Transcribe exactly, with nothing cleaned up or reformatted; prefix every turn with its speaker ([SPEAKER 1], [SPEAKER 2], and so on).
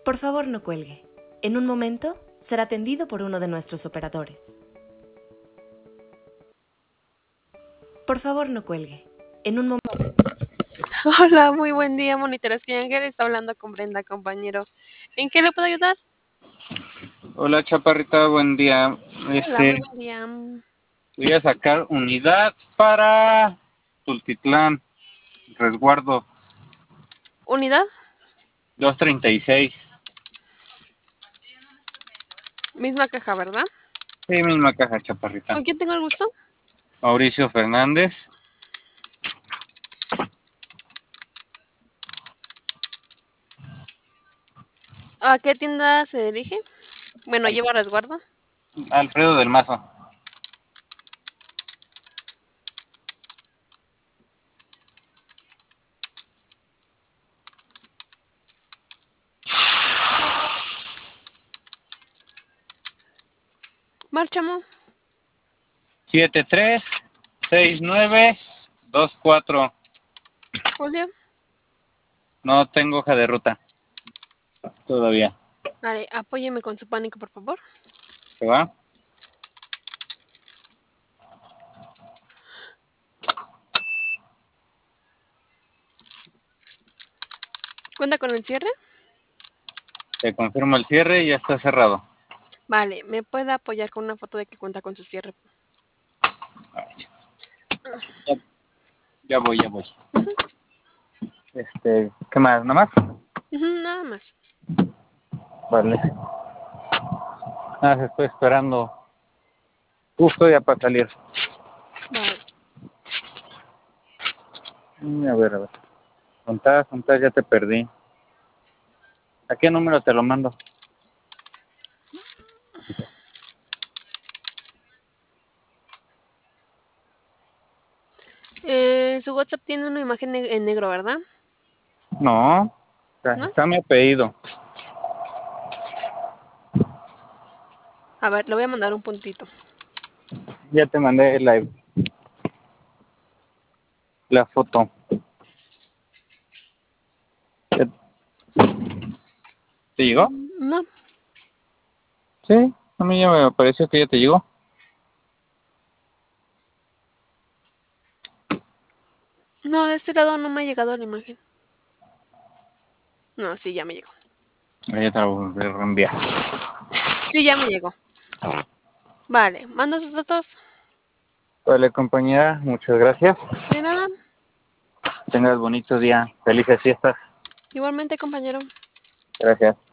[SPEAKER 1] Por favor, no cuelgue. En un momento será atendido por uno de nuestros operadores. Por favor, no cuelgue. En un momento...
[SPEAKER 2] Hola, muy buen día, Monitoreski Ángel. Está hablando con Brenda, compañero. ¿En qué le puedo ayudar?
[SPEAKER 3] Hola, Chaparrita, buen día.
[SPEAKER 2] Hola, muy
[SPEAKER 3] Este,
[SPEAKER 2] buen día.
[SPEAKER 3] voy a sacar unidad para Tultitlán, resguardo
[SPEAKER 2] ¿Unidad?
[SPEAKER 3] doscientos treinta y seis.
[SPEAKER 2] Misma caja, ¿verdad?
[SPEAKER 3] Sí, misma caja, Chaparrita.
[SPEAKER 2] ¿Con quién tengo el gusto?
[SPEAKER 3] Mauricio Fernández.
[SPEAKER 2] ¿A qué tienda se dirige? Bueno, lleva resguardo.
[SPEAKER 3] Alfredo del Mazo.
[SPEAKER 2] Márchamo.
[SPEAKER 3] siete tres seis nueve dos cuatro.
[SPEAKER 2] Julio.
[SPEAKER 3] No tengo hoja de ruta todavía.
[SPEAKER 2] Vale, apóyeme con su pánico, por favor.
[SPEAKER 3] ¿Se va?
[SPEAKER 2] ¿Cuenta con el cierre?
[SPEAKER 3] Te confirmo el cierre y ya está cerrado.
[SPEAKER 2] Vale, ¿me puede apoyar con una foto de que cuenta con su cierre?
[SPEAKER 3] Ya, ya voy, ya voy.
[SPEAKER 2] Ujú,
[SPEAKER 3] Este, ¿qué más? ¿Nada más?
[SPEAKER 2] ujú, nada más.
[SPEAKER 3] Vale. Ah, estoy esperando justo ya para salir.
[SPEAKER 2] Vale.
[SPEAKER 3] Mm, A ver, a ver. Contás, contás, ya te perdí. ¿A qué número te lo mando?
[SPEAKER 2] Eh, su WhatsApp tiene una imagen ne- en negro, ¿verdad?
[SPEAKER 3] No, está,
[SPEAKER 2] ¿No?
[SPEAKER 3] está mi apellido.
[SPEAKER 2] A ver, le voy a mandar un puntito.
[SPEAKER 3] Ya te mandé la, la foto. ¿Te, te llegó?
[SPEAKER 2] Mm, No,
[SPEAKER 3] Sí, a mí ya me pareció que ya te llegó.
[SPEAKER 2] no, de este lado no me ha llegado la imagen. No, sí, ya me llegó.
[SPEAKER 3] Ya te la voy a reenviar.
[SPEAKER 2] Sí, ya me llegó. Vale, mando sus datos.
[SPEAKER 3] Vale, compañera, muchas gracias.
[SPEAKER 2] De nada.
[SPEAKER 3] Tengas bonito día. Felices fiestas.
[SPEAKER 2] Igualmente, compañero.
[SPEAKER 3] Gracias.